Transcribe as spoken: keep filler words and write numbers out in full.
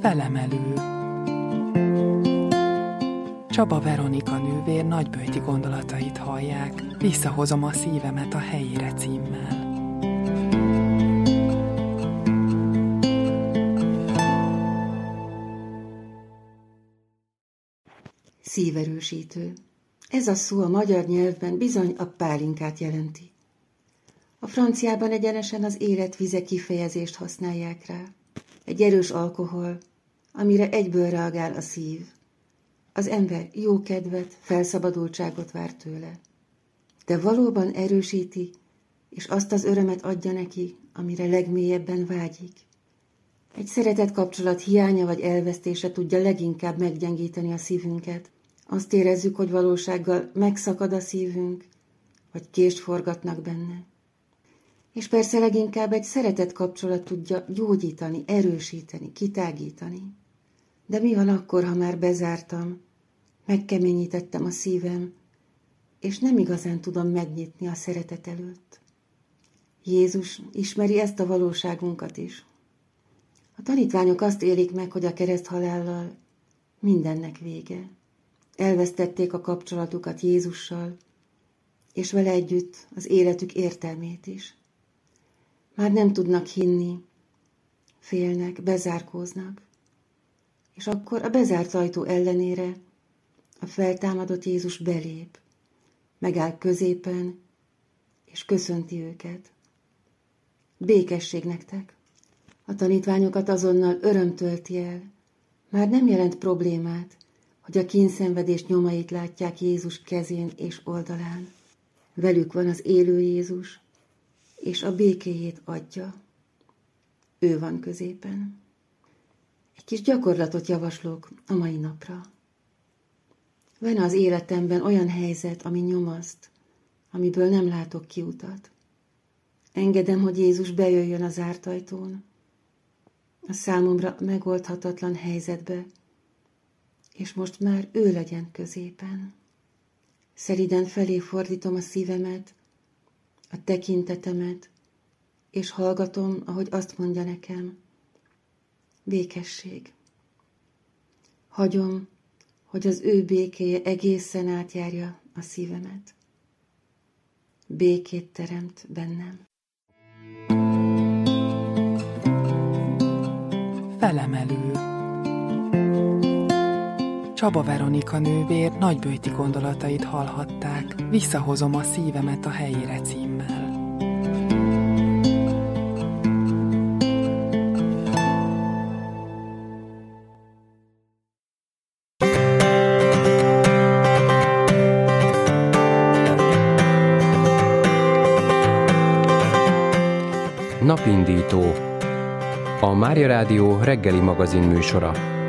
Felemelő. Csaba Veronika nővér nagyböjti gondolatait hallják, Visszahozom a szívemet a helyére címmel. Szíverősítő. Ez a szó a magyar nyelvben bizony a pálinkát jelenti. A franciában egyenesen az életvize kifejezést használják rá. Egy erős alkohol, amire egyből reagál a szív. Az ember jó kedvet, felszabadultságot vár tőle. De valóban erősíti, és azt az örömet adja neki, amire legmélyebben vágyik. Egy szeretett kapcsolat hiánya vagy elvesztése tudja leginkább meggyengíteni a szívünket. Azt érezzük, hogy valósággal megszakad a szívünk, vagy kést forgatnak benne. És persze leginkább egy szeretett kapcsolat tudja gyógyítani, erősíteni, kitágítani. De mi van akkor, ha már bezártam, megkeményítettem a szívem, és nem igazán tudom megnyitni a szeretet előtt? Jézus ismeri ezt a valóságunkat is. A tanítványok azt élik meg, hogy a kereszthalállal mindennek vége. Elvesztették a kapcsolatukat Jézussal, és vele együtt az életük értelmét is. Már nem tudnak hinni, félnek, bezárkóznak. És akkor a bezárt ajtó ellenére a feltámadott Jézus belép, megáll középen, és köszönti őket. Békesség nektek! A tanítványokat azonnal öröm tölti el. Már nem jelent problémát, hogy a kínszenvedés nyomait látják Jézus kezén és oldalán. Velük van az élő Jézus, és a békéjét adja. Ő van középen. Egy kis gyakorlatot javaslok a mai napra. Van az életemben olyan helyzet, ami nyomaszt, amiből nem látok kiutat. Engedem, hogy Jézus bejöjjön a zárt ajtón, a számomra megoldhatatlan helyzetbe, és most már ő legyen középen. Szelíden felé fordítom a szívemet, a tekintetemet, és hallgatom, ahogy azt mondja nekem, békesség. Hagyom, hogy az ő békéje egészen átjárja a szívemet. Békét teremt bennem. Felemelő. Csaba Veronika nővér nagyböjti gondolatait hallhatták, Visszahozom a szívemet a helyére címmel. Napindító. A Mária Rádió reggeli magazin műsora.